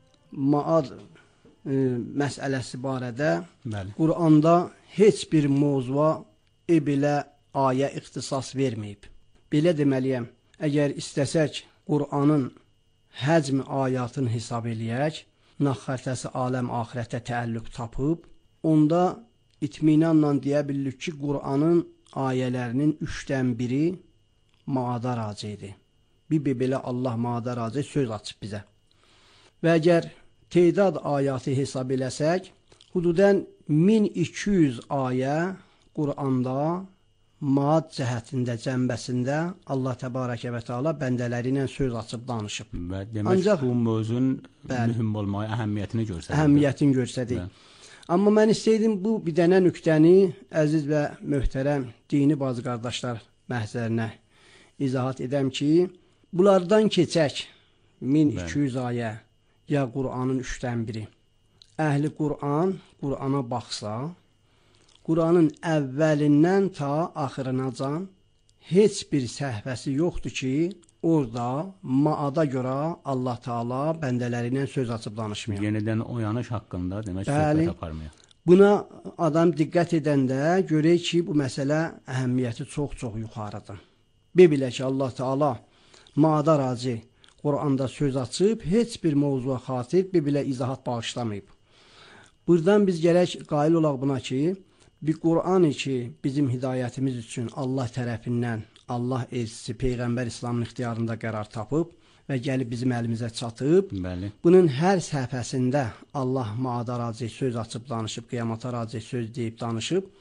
Maad e, məsələsi barədə Bəli. Quranda heç bir mövzuya e belə ayə ixtisas verməyib. Belə deməliyəm, əgər istəsək Qur'anın həcm ayatını hesab eləyək, naxxətəsi aləm axirətə təəlluq tapıb, onda itminanla deyə bilirik ki, Qur'anın ayələrinin üçdən biri Maada racidir. Bir belə Allah Maada raci söz açıb bizə. Və əgər teydad ayatı hesab eləsək, hududən min iki yüz ayə Qur'anda Maad cəhətində, cəmbəsində Allah təbarəkə və təala bəndələri ilə söz açıb danışıb. Və demək Ancaq, bu mövzun bəli, mühüm olmağı, əhəmiyyətini göstərir. Əhəmiyyətini göstərir. Amma mən istəyirdim bu bir dənə nöqtəni əziz və möhtərəm dini bacı qardaşlar məhzərinə izahat edəm ki, bunlardan keçək min iki yüz ayə ya Qur'anın üçdən biri. Əhli Qur'an, Qur'ana baxsa, Qur'anın əvvəlindən ta axırınacan heç bir səhvəsi yoxdur ki, orada Maada görə Allah Taala bəndələri ilə söz açıb danışmıyor. Yenidən oyanış haqqında demək söhbət aparmıyor. Buna adam diqqət edəndə görək ki, bu məsələ əhəmiyyəti çox-çox yuxarıdır. Belə ki, Allah Taala Maada raci Qur'anda söz açıb, heç bir mövzuya xatir belə izahat bağışlamayıb. Buradan biz gərək qail olaq buna ki, bir Qur'an ki, bizim hidayətimiz üçün Allah tərəfindən, Allah elçisi, Peyğəmbər İslamın ixtiyarında qərar tapıb və gəlib bizim əlimizə çatıb. Bəli. Bunun hər səhifəsində Allah Maada raci söz açıb danışıb, qiyamata raci söz deyib danışıb.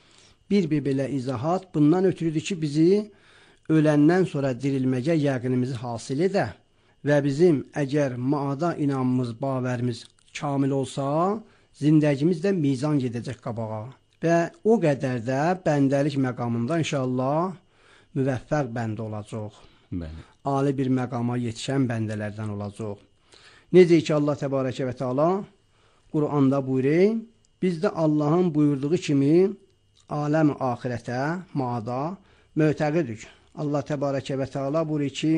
Bir-bir belə izahat bundan ötürüdür ki, bizi öləndən sonra dirilməyə yəqinimizi hasil edə və bizim əgər maada inamımız, bavərimiz kamil olsa, zindəgimiz də mizan gedəcək qabağa. Və o qədər də bəndəlik məqamında inşallah müvəffəq bəndə olacaq. Bəli. Ali bir məqama yetişən bəndələrdən olacaq. Necə ki, Allah təbarəkə və teala Quranda buyurur, biz də Allahın buyurduğu kimi aləm axirətə, maada mötəqidik. Allah təbarəkə və teala buyurur ki,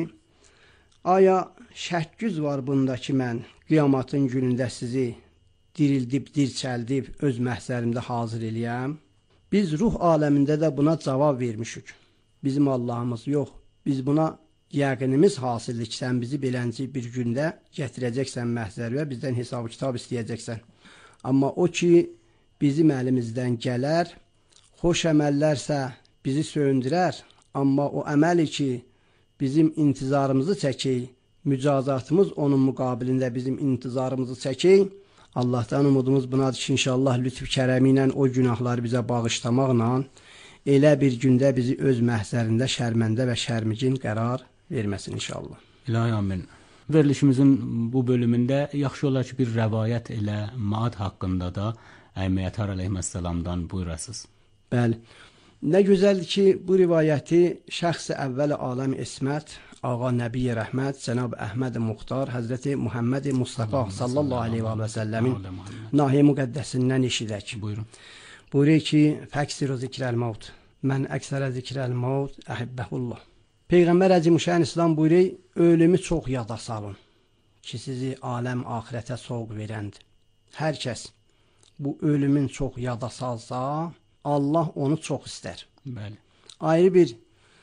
aya şək güz var bunda ki, mən qiyamatın günündə sizi dirildib, dirçəldib, öz məhzərimdə hazır eləyəm. Biz ruh aləmində də buna cavab vermişik. Bizim Allahımız yox. Biz buna yəqinimiz hasildir ki, sən bizi belənci bir gündə gətirəcəksən məhzər və bizdən hesabı kitab istəyəcəksən. Amma o ki, bizim əlimizdən gələr, xoş əməllərsə bizi söndürər, amma o əməli ki, bizim intizarımızı çəkək, mücazatımız onun müqabilində bizim intizarımızı çəkək, Allahdan umudumuz bunadır ki, inşallah lütf kərəmi ilə o günahları bizə bağışlamaqla elə bir gündə bizi öz məhzərində şərməndə və şərmicin qərar verməsin inşallah. İlahi amin. Verilişimizin bu bölümündə yaxşı olar ki, bir rəvayət elə maad haqqında da Əyməyətər əleyhissalamdan buyurasınız. Bəli. Nə gözəldir ki, bu rivayəti şəxsi əvvəl aləm İsmət, Ağa Nəbi-i Rəhmət, Cənab Əhməd Muxtar, Həzrəti Muhammed Mustafa sallallahu aleyhi və səlləmin nahiyə müqəddəsindən eşidək. Buyurun. Buyurur ki, fəksiru zikrəl mavt, mən əksərə zikrəl mavt, əhibbəhullah. Peyğəmbər Əzimüşşan İslam buyurur, ölümü çox yada salın ki, sizi aləm axirətə soğuk verəndir. Hər kəs bu ölümün çox yada salsa, Allah onu çox istər. Bəli. Ayrı bir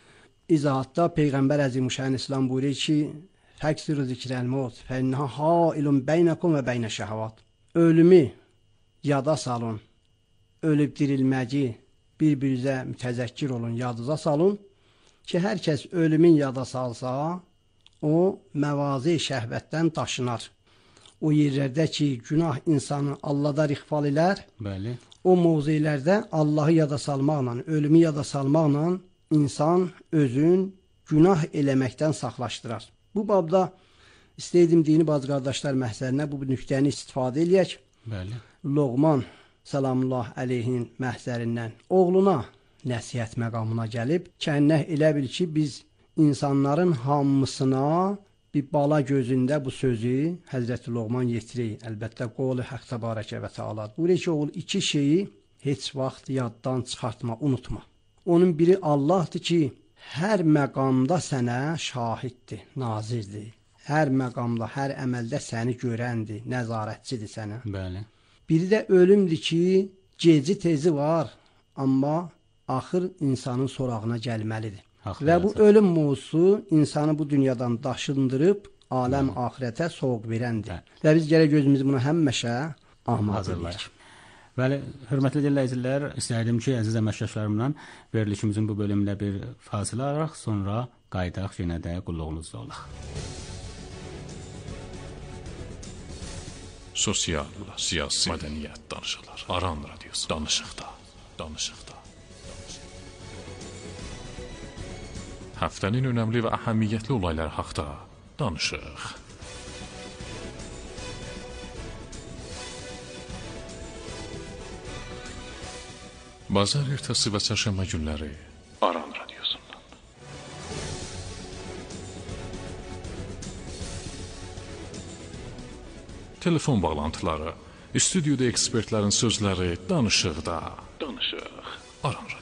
izahatda Peyğəmbər Əzimüşşan İslam buyurur ki, fəksiru zikrəl mavt, fənnəhə hailun beynəkum və beynə şəhəvat. Ölümü yada salın, ölüb dirilməci bir-birinizə mütəzəkkir olun, yadınıza salın ki, hər kəs ölümün yada salsa, o məvazi şəhvətdən daşınar. O yerlərdə ki, günah insanı Allahdan ixfal ilər, bəli, o mövzilərdə Allahı yada salmaqla, ölümü yada salmaqla insan özün günah eləməkdən saxlaşdırar. Bu babda istəydim dini bacı qardaşlar məhzərinə bu nüqtəni istifadə eləyək. Bəli. Loğman salamullah əleyhin məhzərindən oğluna nəsihət məqamına gəlib, kənnə elə bil ki, biz insanların hamısına bir bala gözündə bu sözü Həzrəti Loğman yetirir. Əlbəttə, qovlu Haqq təbarəkə və teala. Buyurur ki, oğul, iki şeyi heç vaxt yaddan çıxartma, unutma. Onun biri Allahdır ki, hər məqamda sənə şahiddir, nazirdir. Hər məqamda, hər əməldə səni görəndir, nəzarətçidir sənə. Bəli. Biri də ölümdür ki, geci tezi var, amma axır insanın sorağına gəlməlidir. Haqlı və bu yazır. ölüm mövzusu insanı bu dünyadan daşındırıb, aləm axirətə soğuq verəndir. Bəli. Və biz gərək gözümüzü buna həmişə amadə edək. Bəli, hörmətli dinləyicilər, istəyirdim ki, əziz əməkdaşlarımla verilişimizin bu bölümündə bir fasilə alaraq, sonra qayıdaq yenə də qulluğunuzda olaq. Sosial, siyasi, mədəniyyət danışıqlar. Aran radiosu. Danışıqda, danışıqda. Həftənin önəmli və əhəmiyyətli olaylar haqda danışıq. Bazar ertəsi və çərşənbə günləri Aran radiosundan. Telefon bağlantıları, stüdyoda ekspertlərin sözləri, danışıqda, danışıq, Aran radiosundan.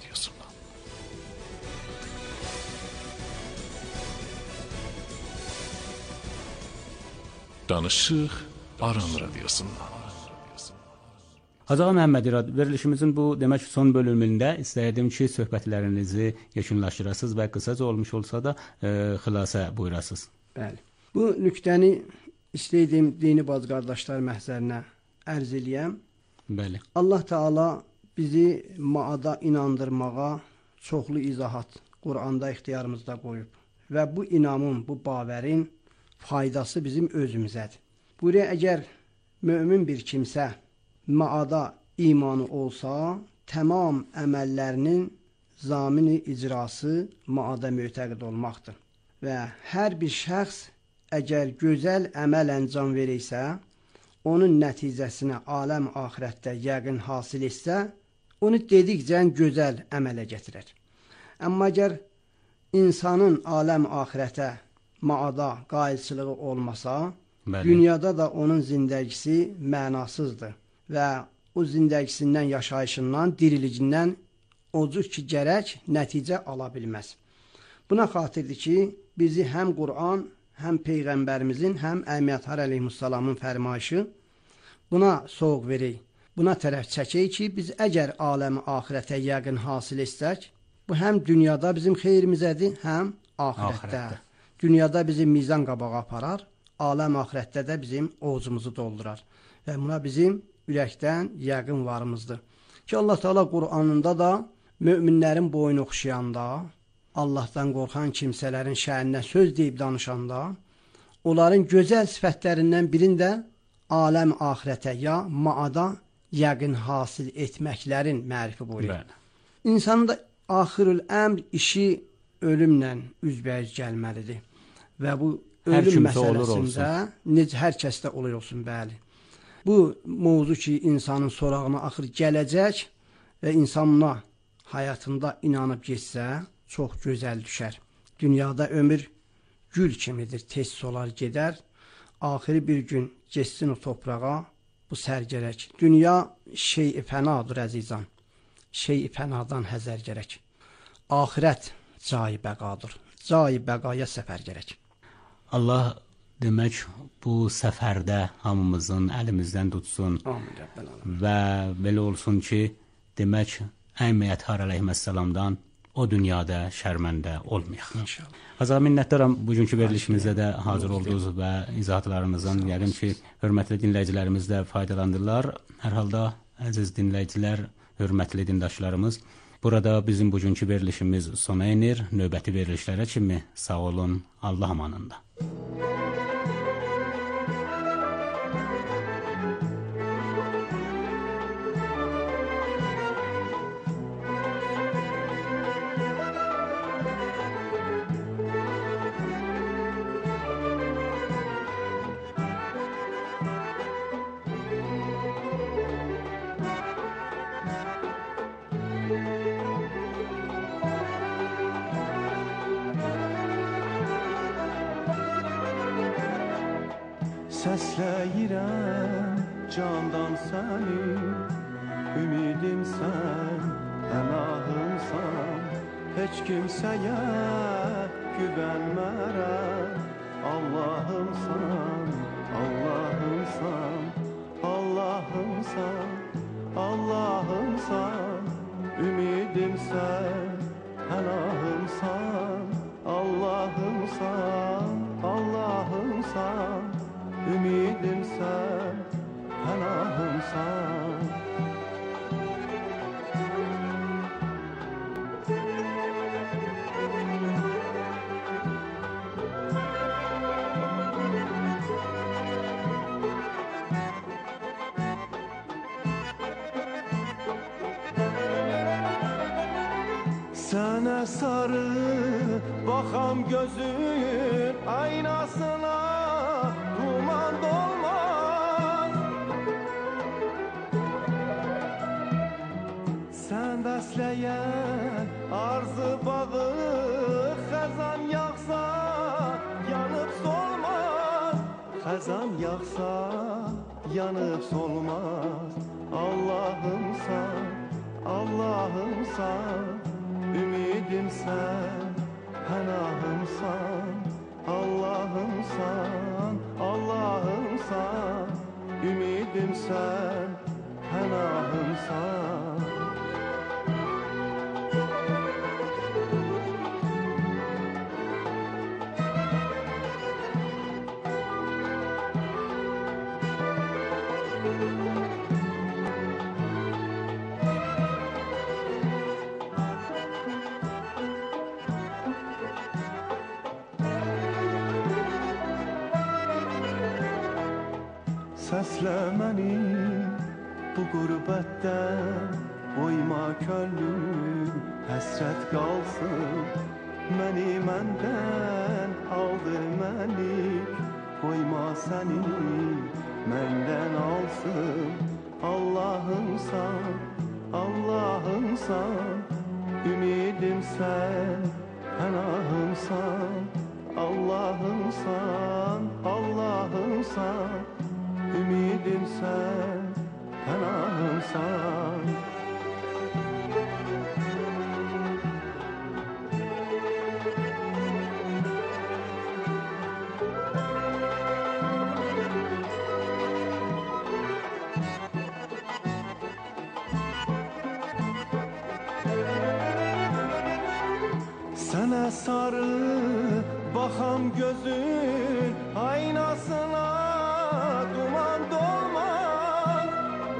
Danışıq, Aran radiosundan. Hacı Məhəmməd İrad, verilişimizin bu demək son bölümündə istəyirdim ki, söhbətlərinizi yekunlaşdırasınız və qısaca olmuş olsa da e, xilasə buyurasınız. Bəli. Bu nüqtəni istəydim dini bacı qardaşlar məhzərinə ərz eləyəm. Bəli. Allah Teala bizi maada inandırmağa çoxlu izahat Quranda ixtiyarımızda qoyub və bu inamın, bu baverin faydası bizim özümüzədir. Buraya əgər mömin bir kimsə maada imanı olsa, tamam əməllərinin zamini icrası maada mötəqid olmaqdır. Və hər bir şəxs əgər gözəl əməl əncam verirsə, onun nəticəsinə aləm axirətdə yəqin hasil etsə, onu dedikcə gözəl əmələ gətirər. Amma əgər insanın aləm axirətə maada qayıtçılığı olmasa, Bəli. dünyada da onun zindəgisi mənasızdır və o zindəgisindən, yaşayışından, diriliyindən odur ki, gərək nəticə ala bilməz. Buna xatirdir ki, bizi həm Qur'an, həm Peyğəmbərimizin, həm Əmniyyətlər əleyhissalamın fərmayışı buna soğuk verir, buna tərəf çəkək ki, biz əgər aləmi axirətə yəqin hasil etsək, bu həm dünyada bizim xeyrimizədir, həm axirətdə. axirətdə. Dünyada bizim mizan qabağa aparar, aləm axirətdə də bizim oğuzumuzu doldurar. Və buna bizim ürəkdən yəqin varımızdır. Ki, Allah Teala Qur'anında da möminlərin boynu oxşayanda, Allahdan qorxan kimsələrin şəninə söz deyib danışanda, onların gözəl sifətlərindən birində aləm axirətə ya maada yəqin hasil etməklərin mərifi buyurur. İnsanın da axirül əmr işi ölümlə üzbəyiz gəlməlidir. Və bu ölüm məsələsində necə hər kəsdə olur olsun, bəli. Bu mövzu ki, insanın sorağına axır gələcək və insan buna həyatında inanıb geçsə, çox gözəl düşər. Dünyada ömür gül kimidir, tez solar gedər. Axiri bir gün geçsin o toprağa, bu sərgərək. Dünya şey-i fənadır əzizan, şey-i fənadan həzər gərək. Axirət cai bəqadır, cai bəqaya səfər gərək. Allah demək bu səfərdə hamımızın əlimizdən tutsun. Amin, Rəbbən aləmin. Və belə olsun ki, demək Əmniyyətlər əleyhissalamdan o dünyada şərməndə olmayaq. İnşallah. Azam minnətdaram bugünkü verilişimizdə də hazır oldunuz və izahatlarınızdan yəqin ki, hörmətli dinləyicilərimiz də faydalandılar. Hər halda əziz dinləyicilər, hörmətli dindaşlarımız, burada bizim bugünkü verilişimiz sona inir. Növbəti verilişlərə kimi sağ olun, Allah amanında. Səsləyirəm candan səni, ümidim sən, pənahımsan. Heç kimsəyə güvənmərəm, Allahımsan, Allahımsan, Allahımsan, Allahımsan. Ümidim sən, pənahımsan, Allahımsan, Allahımsan. Ümidim sən, pənahımsan. Sənə sarı baxam gözün aynasına, duman dolmaz. Sən bəsləyən arzu bağı, xəzan yağsa yanıb solmaz. Xəzan yağsa yanıb solmaz. Allahımsan, Allahımsan. Ümidim sən, pənahımsan, Allahımsan, Allahımsan. Ümidim sən, pənahımsan. Səslə məni bu qürbətdən, Qoyma könlüm həsrət qalsın. Məni məndən aldı məlik, qoyma səni məndən alsın. Allahımsan, Allahımsan, ümidim sən, pənahımsan. Allahımsan, Allahımsan, ümidim sən, pənahımsan. Sənə sarı baxam gözün aynasına, duman dolmaz.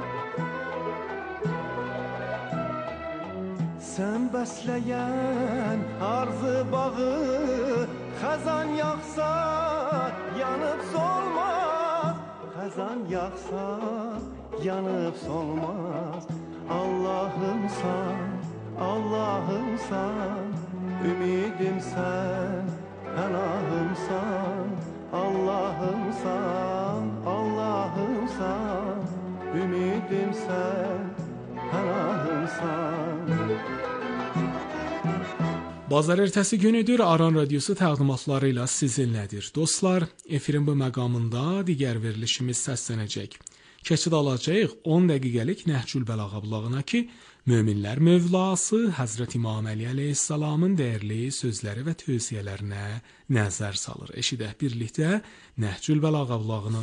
Sən bəsləyən arzu bağı, xəzan yağsa yanıb solmaz. Xəzan yağsa yanıb solmaz. Allahımsan, Allahımsan, ümidim sən, pənahımsan. Allahımsan, Allahımsan, ümidim sən, pənahımsan. Bazar ertəsi günüdür. Aran Radiosu təqdimatları ilə sizinlədir. Dostlar, efirin bu məqamında digər verilişimiz səslənəcək. Keçid alacağıq on dəqiqəlik Nəhcül Bəlağə blağına ki, möminlər mövlası Həzrət İmam Əli əleyhissalamın dəyərli sözləri və tövsiyələrinə nəzər salır. Eşidək birlikdə Nəhcül Bəlağə blağını.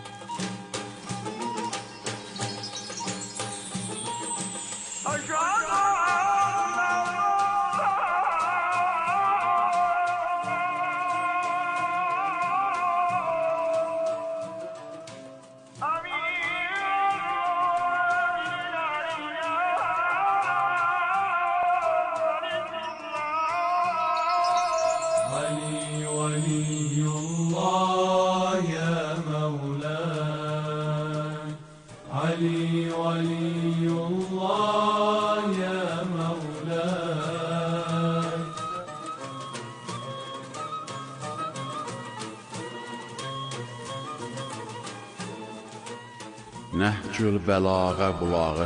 Nəhcül Bəlağə bulağı.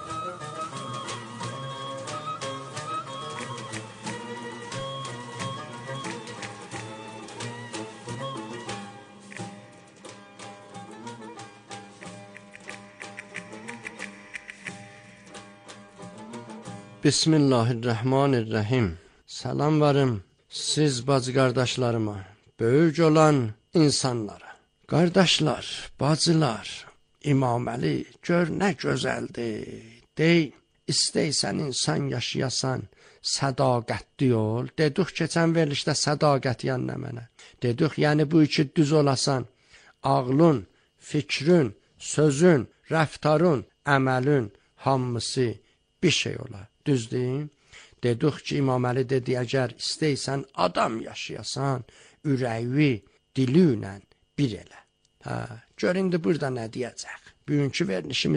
Bismillahirrahmanirrahim. Salam varım siz bacı qardaşlarıma, böyük olan insanlara. Qardaşlar, bacılar, İmam Əli gör nə gözəldir. Dey, istəysən insan yaşayasan, sədaqətli ol. Dedik keçən verilişdə sədaqət yəni nə mənə. Dedik yəni bu iki düz olasan, ağlın, fikrin, sözün, rəftarın, əməlin hamısı bir şey olar. Düzdür? Dedik ki, İmam Əli dedi, əgər istəysən adam yaşayasan, ürəyi, dili ilə bir elə. Hə, gör indi burada nə deyəcək? Bugünkü verilişimiz